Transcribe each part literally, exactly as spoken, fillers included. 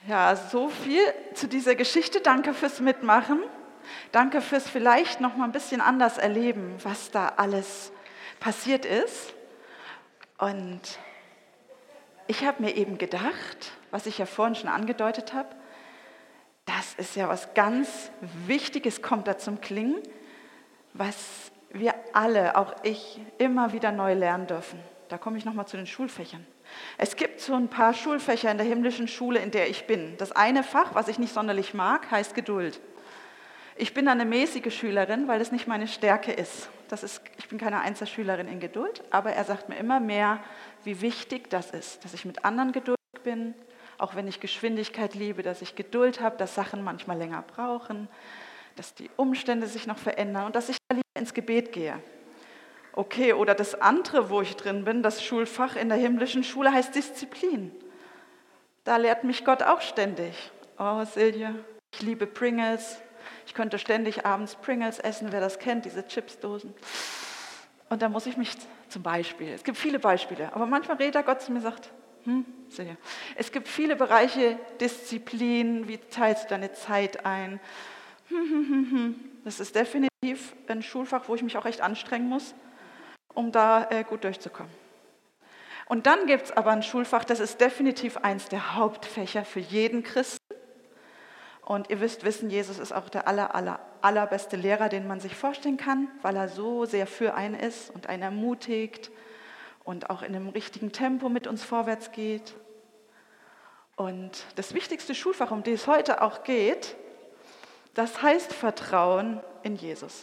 Ja, so viel zu dieser Geschichte. Danke fürs Mitmachen. Danke fürs vielleicht noch mal ein bisschen anders erleben, was da alles passiert ist. Und ich habe mir eben gedacht, was ich ja vorhin schon angedeutet habe, das ist ja was ganz Wichtiges, kommt da zum Klingen, was wir alle, auch ich, immer wieder neu lernen dürfen. Da komme ich noch mal zu den Schulfächern. Es gibt so ein paar Schulfächer in der himmlischen Schule, in der ich bin. Das eine Fach, was ich nicht sonderlich mag, heißt Geduld. Ich bin eine mäßige Schülerin, weil es nicht meine Stärke ist. Das ist. Ich bin keine Einzelschülerin in Geduld, aber er sagt mir immer mehr, wie wichtig das ist, dass ich mit anderen geduldig bin, auch wenn ich Geschwindigkeit liebe, dass ich Geduld habe, dass Sachen manchmal länger brauchen, dass die Umstände sich noch verändern und dass ich lieber ins Gebet gehe. Okay, oder das andere, wo ich drin bin, das Schulfach in der himmlischen Schule heißt Disziplin. Da lehrt mich Gott auch ständig. Oh, Silje, ich liebe Pringles. Ich könnte ständig abends Pringles essen, wer das kennt, diese Chipsdosen. Und da muss ich mich zum Beispiel, es gibt viele Beispiele, aber manchmal redet Gott zu mir und sagt, hm, Silje, es gibt viele Bereiche, Disziplin, wie teilst du deine Zeit ein? Hm, hm, hm, hm. Das ist definitiv ein Schulfach, wo ich mich auch echt anstrengen muss, um da äh, gut durchzukommen. Und dann gibt es aber ein Schulfach, das ist definitiv eins der Hauptfächer für jeden Christen. Und ihr wisst, wissen, Jesus ist auch der aller, aller, allerbeste Lehrer, den man sich vorstellen kann, weil er so sehr für einen ist und einen ermutigt und auch in einem richtigen Tempo mit uns vorwärts geht. Und das wichtigste Schulfach, um das es heute auch geht, das heißt Vertrauen in Jesus.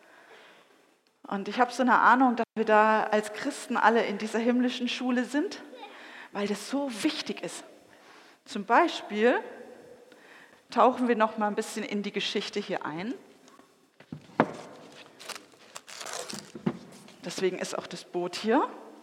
Und ich habe so eine Ahnung, dass wir da als Christen alle in dieser himmlischen Schule sind, weil das so wichtig ist. Zum Beispiel tauchen wir noch mal ein bisschen in die Geschichte hier ein. Deswegen ist auch das Boot hier.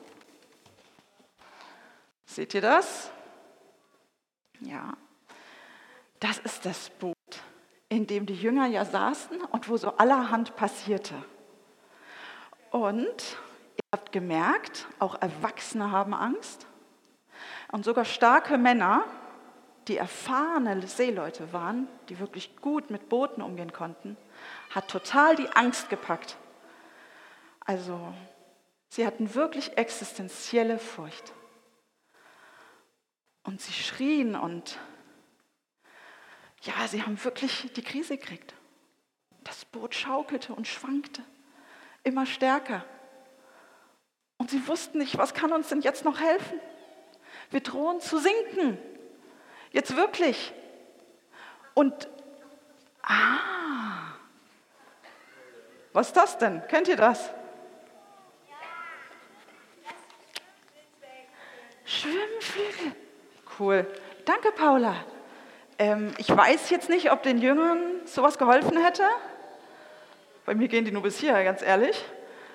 Seht ihr das? Ja. Das ist das Boot, in dem die Jünger ja saßen und wo so allerhand passierte. Und ihr habt gemerkt, auch Erwachsene haben Angst. Und sogar starke Männer, die erfahrene Seeleute waren, die wirklich gut mit Booten umgehen konnten, hat total die Angst gepackt. Also, sie hatten wirklich existenzielle Furcht. Und sie schrien und ja, sie haben wirklich die Krise gekriegt. Das Boot schaukelte und schwankte. Immer stärker. Und sie wussten nicht, was kann uns denn jetzt noch helfen? Wir drohen zu sinken. Jetzt wirklich. Und, ah, was ist das denn? Kennt ihr das? Schwimmflügel. Cool. Danke, Paula. Ähm, ich weiß jetzt nicht, ob den Jüngern sowas geholfen hätte. Bei mir gehen die nur bis hier, ganz ehrlich.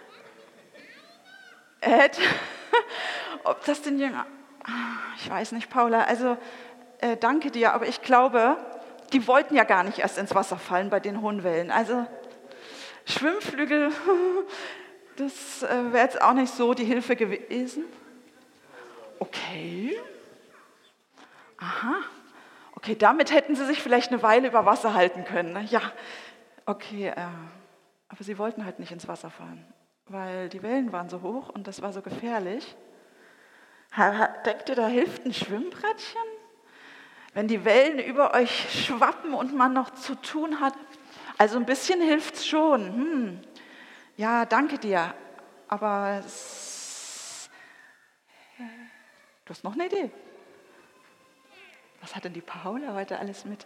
Hätte, ob das den Jüngern, ich weiß nicht, Paula, also äh, danke dir, aber ich glaube, die wollten ja gar nicht erst ins Wasser fallen bei den hohen Wellen. Also Schwimmflügel, das äh, wäre jetzt auch nicht so die Hilfe gewesen. Okay. Aha. Okay, damit hätten sie sich vielleicht eine Weile über Wasser halten können. Ne? Ja, okay, äh, aber sie wollten halt nicht ins Wasser fallen, weil die Wellen waren so hoch und das war so gefährlich. Denkt ihr, da hilft ein Schwimmbrettchen? Wenn die Wellen über euch schwappen und man noch zu tun hat, also ein bisschen hilft es schon. Hm. Ja, danke dir, aber es, du hast noch eine Idee. Was hat denn die Paula heute alles mit?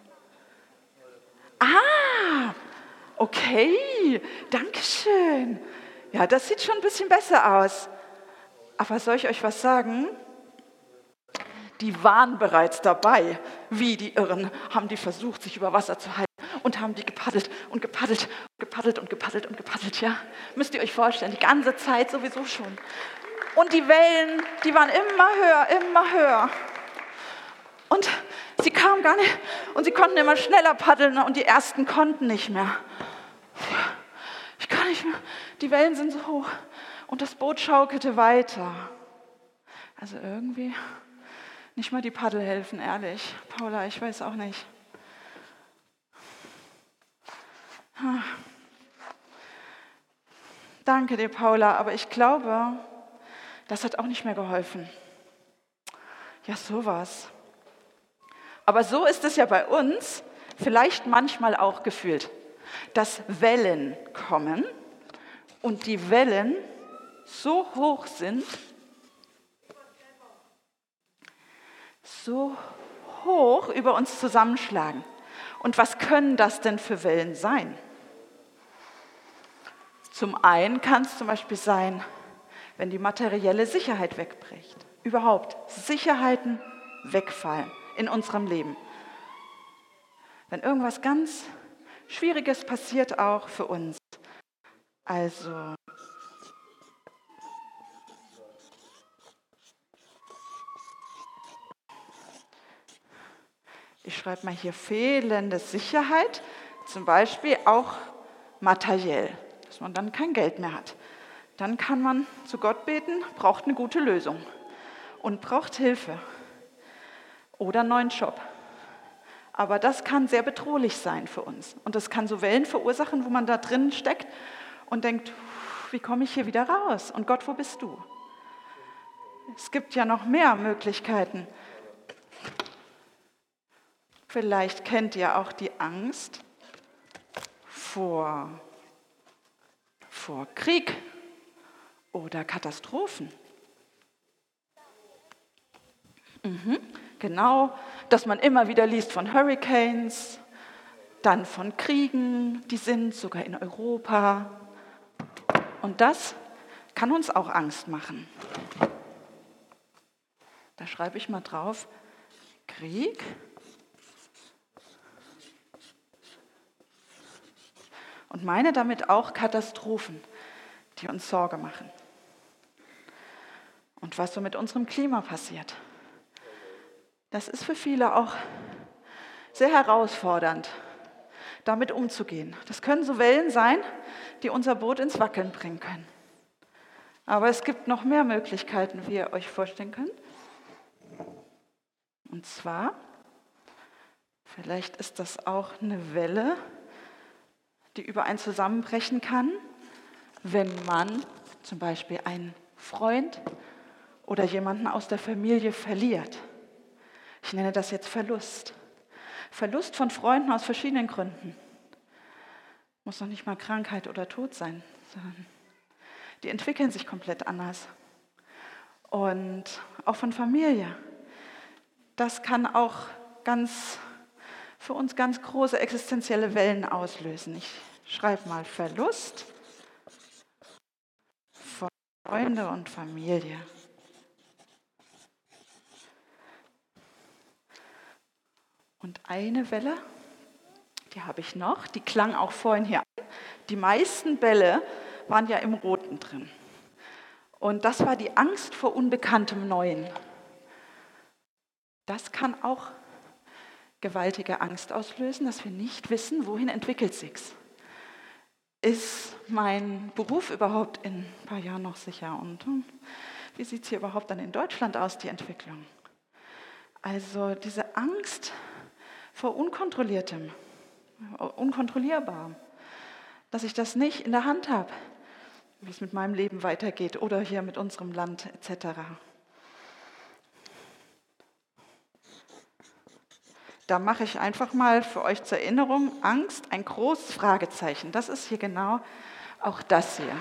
Ah, okay, danke schön. Ja, das sieht schon ein bisschen besser aus. Aber soll ich euch was sagen? Die waren bereits dabei. Wie die Irren haben die versucht, sich über Wasser zu halten und haben die gepaddelt und gepaddelt und gepaddelt und gepaddelt und gepaddelt. Ja, müsst ihr euch vorstellen, die ganze Zeit sowieso schon. Und die Wellen, die waren immer höher, immer höher. Und sie kamen gar nicht, und sie konnten immer schneller paddeln und die Ersten konnten nicht mehr. Ich kann nicht mehr, die Wellen sind so hoch und das Boot schaukelte weiter. Also irgendwie Nicht mal die Paddel helfen, ehrlich. Paula, ich weiß auch nicht. Danke dir, Paula, aber ich glaube, das hat auch nicht mehr geholfen. Ja, sowas. Aber so ist es ja bei uns vielleicht manchmal auch gefühlt, dass Wellen kommen und die Wellen so hoch sind, so hoch über uns zusammenschlagen. Und was können das denn für Wellen sein? Zum einen kann es zum Beispiel sein, wenn die materielle Sicherheit wegbricht. Überhaupt Sicherheiten wegfallen in unserem Leben. Wenn irgendwas ganz Schwieriges passiert auch für uns. Also ich schreibe mal hier fehlende Sicherheit, zum Beispiel auch materiell, dass man dann kein Geld mehr hat. Dann kann man zu Gott beten, braucht eine gute Lösung und braucht Hilfe oder einen neuen Job. Aber das kann sehr bedrohlich sein für uns. Und das kann so Wellen verursachen, wo man da drin steckt und denkt, wie komme ich hier wieder raus? Und Gott, wo bist du? Es gibt ja noch mehr Möglichkeiten. Vielleicht kennt ihr auch die Angst vor, vor Krieg oder Katastrophen. Mhm, genau, dass man immer wieder liest von Hurricanes, dann von Kriegen, die sind sogar in Europa. Und das kann uns auch Angst machen. Da schreibe ich mal drauf, Krieg. Und meine damit auch Katastrophen, die uns Sorge machen. Und was so mit unserem Klima passiert. Das ist für viele auch sehr herausfordernd, damit umzugehen. Das können so Wellen sein, die unser Boot ins Wackeln bringen können. Aber es gibt noch mehr Möglichkeiten, wie ihr euch vorstellen könnt. Und zwar, vielleicht ist das auch eine Welle, die über einen zusammenbrechen kann, wenn man zum Beispiel einen Freund oder jemanden aus der Familie verliert. Ich nenne das jetzt Verlust. Verlust von Freunden aus verschiedenen Gründen. Muss noch nicht mal Krankheit oder Tod sein, sondern die entwickeln sich komplett anders. Und auch von Familie. Das kann auch ganz für uns ganz große existenzielle Wellen auslösen. Ich schreibe mal Verlust von Freunde und Familie. Und eine Welle, die habe ich noch, die klang auch vorhin hier an. Die meisten Bälle waren ja im Roten drin. Und das war die Angst vor unbekanntem Neuen. Das kann auch gewaltige Angst auslösen, dass wir nicht wissen, wohin entwickelt sich's. Ist mein Beruf überhaupt in ein paar Jahren noch sicher? Und hm, wie sieht es hier überhaupt dann in Deutschland aus, die Entwicklung? Also diese Angst vor Unkontrolliertem, Unkontrollierbarem, dass ich das nicht in der Hand habe, wie es mit meinem Leben weitergeht oder hier mit unserem Land et cetera. Da mache ich einfach mal für euch zur Erinnerung Angst, ein großes Fragezeichen. Das ist hier genau auch das hier.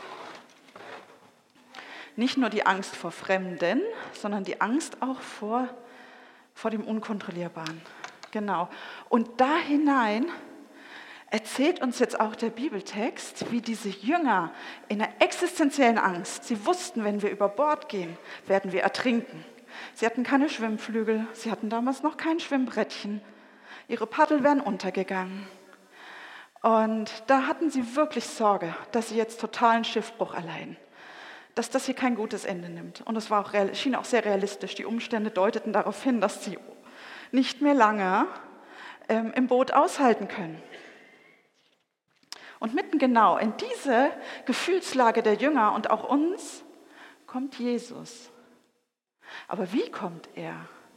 Nicht nur die Angst vor Fremden, sondern die Angst auch vor, vor dem Unkontrollierbaren. Genau. Und da hinein erzählt uns jetzt auch der Bibeltext, wie diese Jünger in einer existenziellen Angst, sie wussten, wenn wir über Bord gehen, werden wir ertrinken. Sie hatten keine Schwimmflügel, sie hatten damals noch kein Schwimmbrettchen. Ihre Paddel wären untergegangen. Und da hatten sie wirklich Sorge, dass sie jetzt totalen Schiffbruch erleiden. Dass das hier kein gutes Ende nimmt. Und es war auch, schien auch sehr realistisch. Die Umstände deuteten darauf hin, dass sie nicht mehr lange ähm, im Boot aushalten können. Und mitten genau in diese Gefühlslage der Jünger und auch uns kommt Jesus. Aber wie kommt er?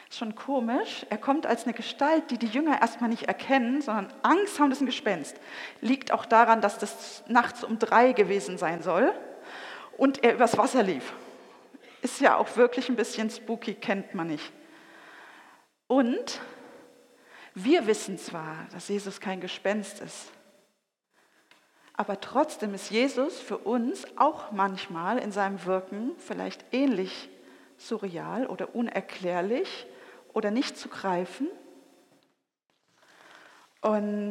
Schon komisch, er kommt als eine Gestalt, die die Jünger erstmal nicht erkennen, sondern Angst haben, das ist ein Gespenst. Liegt auch daran, dass das nachts um drei gewesen sein soll und er übers Wasser lief. Ist ja auch wirklich ein bisschen spooky, kennt man nicht. Und wir wissen zwar, dass Jesus kein Gespenst ist, aber trotzdem ist Jesus für uns auch manchmal in seinem Wirken vielleicht ähnlich surreal oder unerklärlich oder nicht zu greifen. Und,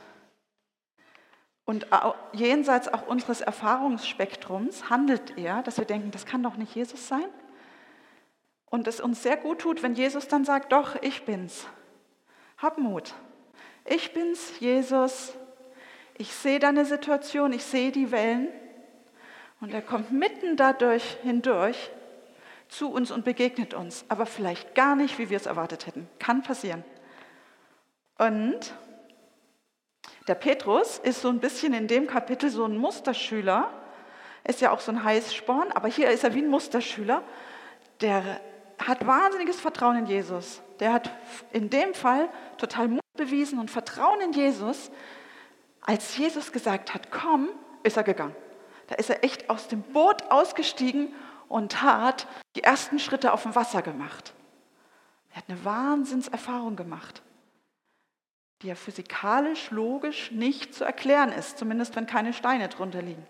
und auch, jenseits auch unseres Erfahrungsspektrums handelt er, dass wir denken, das kann doch nicht Jesus sein. Und es uns sehr gut tut, wenn Jesus dann sagt, doch, ich bin's. Hab Mut. Ich bin's, Jesus. Ich sehe deine Situation, ich sehe die Wellen. Und er kommt mitten dadurch hindurch zu uns und begegnet uns, aber vielleicht gar nicht, wie wir es erwartet hätten. Kann passieren. Und der Petrus ist so ein bisschen in dem Kapitel so ein Musterschüler, ist ja auch so ein Heißsporn, aber hier ist er wie ein Musterschüler, der hat wahnsinniges Vertrauen in Jesus. Der hat in dem Fall total Mut bewiesen und Vertrauen in Jesus. Als Jesus gesagt hat, komm, ist er gegangen. Da ist er echt aus dem Boot ausgestiegen und hat die ersten Schritte auf dem Wasser gemacht. Er hat eine Wahnsinnserfahrung gemacht, die ja physikalisch, logisch nicht zu erklären ist, zumindest wenn keine Steine drunter liegen.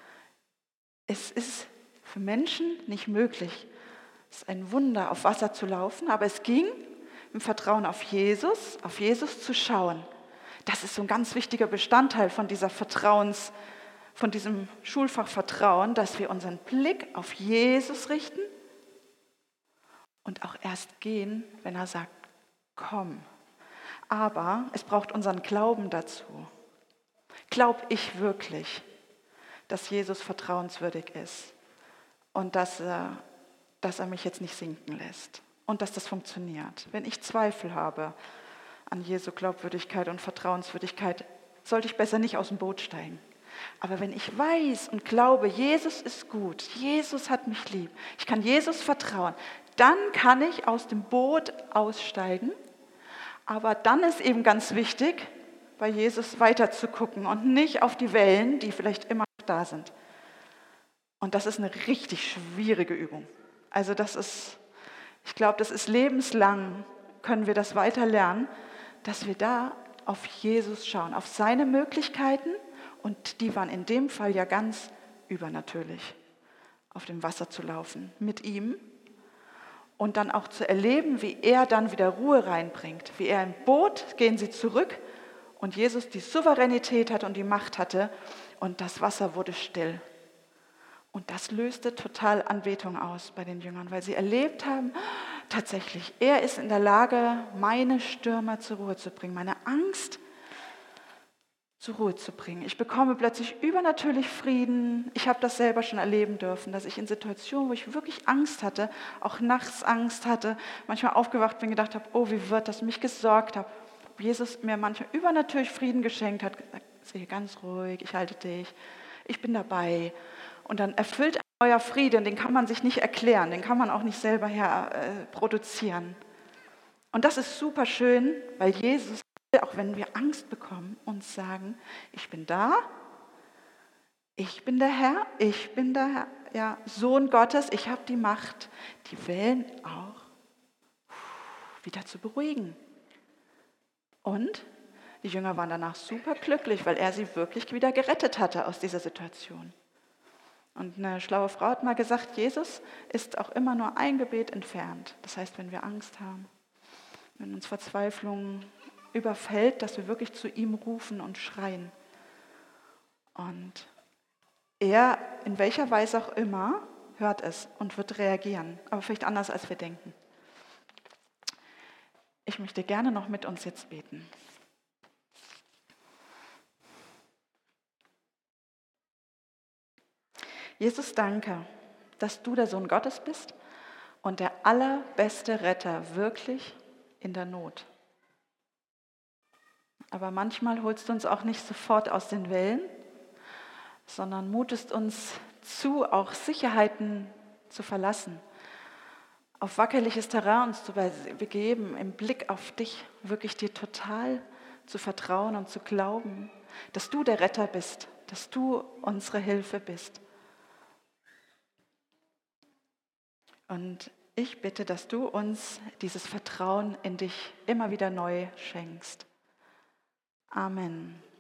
Es ist für Menschen nicht möglich. Es ist ein Wunder, auf Wasser zu laufen, aber es ging im Vertrauen auf Jesus, auf Jesus zu schauen. Das ist so ein ganz wichtiger Bestandteil von dieser Vertrauens, von diesem Schulfach Vertrauen, dass wir unseren Blick auf Jesus richten und auch erst gehen, wenn er sagt, komm. Aber es braucht unseren Glauben dazu. Glaub ich wirklich, dass Jesus vertrauenswürdig ist und dass er, dass er mich jetzt nicht sinken lässt und dass das funktioniert? Wenn ich Zweifel habe an Jesu Glaubwürdigkeit und Vertrauenswürdigkeit, sollte ich besser nicht aus dem Boot steigen. Aber wenn ich weiß und glaube, Jesus ist gut, Jesus hat mich lieb, ich kann Jesus vertrauen, dann kann ich aus dem Boot aussteigen. Aber dann ist eben ganz wichtig, bei Jesus weiter zu gucken und nicht auf die Wellen, die vielleicht immer noch da sind. Und das ist eine richtig schwierige Übung. Also das ist, ich glaube, das ist lebenslang, können wir das weiter lernen, dass wir da auf Jesus schauen, auf seine Möglichkeiten. Und die waren in dem Fall ja ganz übernatürlich, auf dem Wasser zu laufen mit ihm und dann auch zu erleben, wie er dann wieder Ruhe reinbringt. Wie er im Boot, gehen sie zurück und Jesus die Souveränität hat und die Macht hatte und das Wasser wurde still. Und das löste total Anbetung aus bei den Jüngern, weil sie erlebt haben, tatsächlich, er ist in der Lage, meine Stürme zur Ruhe zu bringen, meine Angst zur Ruhe zu bringen. Ich bekomme plötzlich übernatürlich Frieden. Ich habe das selber schon erleben dürfen, dass ich in Situationen, wo ich wirklich Angst hatte, auch nachts Angst hatte, manchmal aufgewacht bin und gedacht habe, oh, wie wird das, mich gesorgt habe. Jesus mir manchmal übernatürlich Frieden geschenkt hat, gesagt, sei ganz ruhig, ich halte dich, ich bin dabei. Und dann erfüllt ein neuer Frieden, den kann man sich nicht erklären, den kann man auch nicht selber her äh, produzieren. Und das ist super schön, weil Jesus, auch wenn wir Angst bekommen, uns sagen, ich bin da, ich bin der Herr, ich bin der Herr, ja, Sohn Gottes, ich habe die Macht, die Wellen auch wieder zu beruhigen. Und die Jünger waren danach super glücklich, weil er sie wirklich wieder gerettet hatte aus dieser Situation. Und eine schlaue Frau hat mal gesagt, Jesus ist auch immer nur ein Gebet entfernt. Das heißt, wenn wir Angst haben, wenn uns Verzweiflung überfällt, dass wir wirklich zu ihm rufen und schreien. Und er, in welcher Weise auch immer, hört es und wird reagieren, aber vielleicht anders, als wir denken. Ich möchte gerne noch mit uns jetzt beten. Jesus, danke, dass du der Sohn Gottes bist und der allerbeste Retter wirklich in der Not. Aber manchmal holst du uns auch nicht sofort aus den Wellen, sondern mutest uns zu, auch Sicherheiten zu verlassen. auf wackeliges Terrain uns zu begeben, im Blick auf dich, wirklich dir total zu vertrauen und zu glauben, dass du der Retter bist, dass du unsere Hilfe bist. Und ich bitte, dass du uns dieses Vertrauen in dich immer wieder neu schenkst. Amen.